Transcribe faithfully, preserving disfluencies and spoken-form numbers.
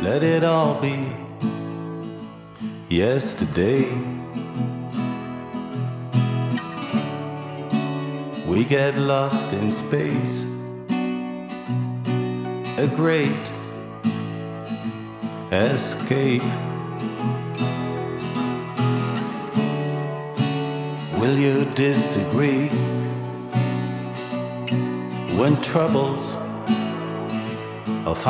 let it all be yesterday. We get lost in space, a great escape. Will you disagree when troubles